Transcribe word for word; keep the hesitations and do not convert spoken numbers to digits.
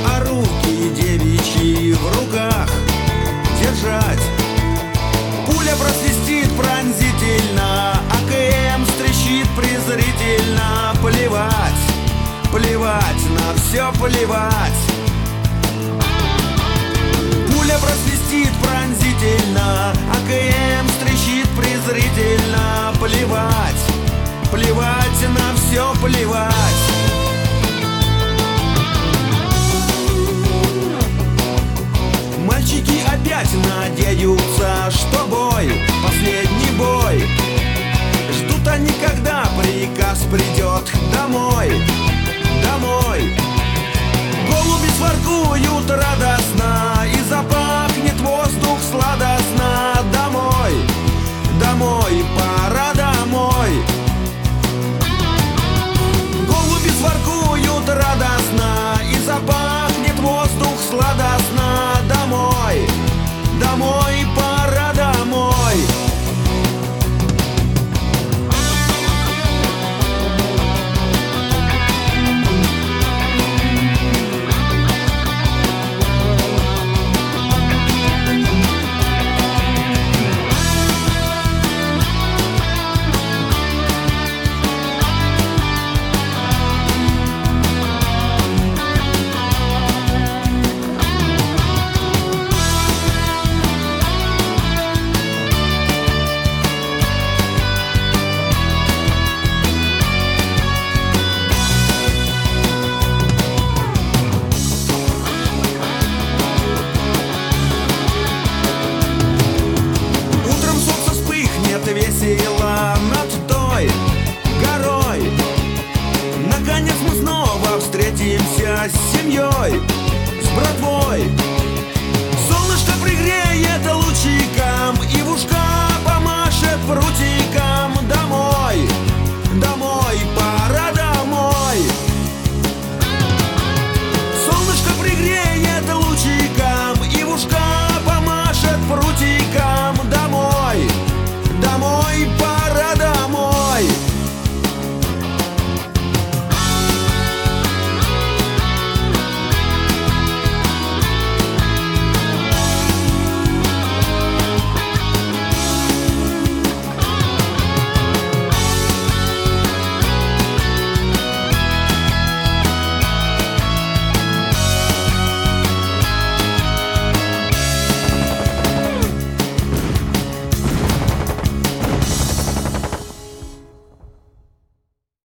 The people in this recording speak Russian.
а руки девичьи в руках держать. Пуля просвистит пронзительно, АКМ стрещит презрительно. Плевать, плевать, на все плевать. Пуля просвистит пронзительно, АКМ стрещит презрительно. Плевать, плевать, на все плевать. Мальчики опять надеются, что бой, последний бой. Ждут они, когда приказ придет домой, домой. Голуби своркуют радостно, и запахнет воздух сладостно. Домой, домой, пора домой. Голуби своркуют радостно, и запахнет воздух сладостно. Домой, домой, пора домой. Весело над той горой. Наконец мы снова встретимся с семьей, с братвой. Солнышко пригреет лучиком, и в ушка помашет прутик.